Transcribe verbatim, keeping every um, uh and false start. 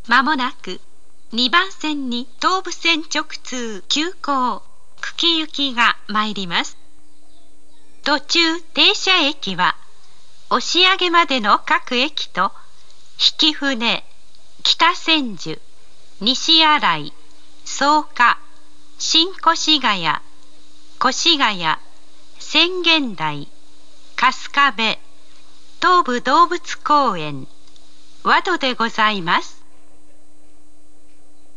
まもなくにばん線に東武線直通急行久喜行きが参ります。途中停車駅は押上までの各駅と曳舟、北千住、西新井、草加、新越谷、越谷、浅間台、春日部、東武動物公園、和土でございます。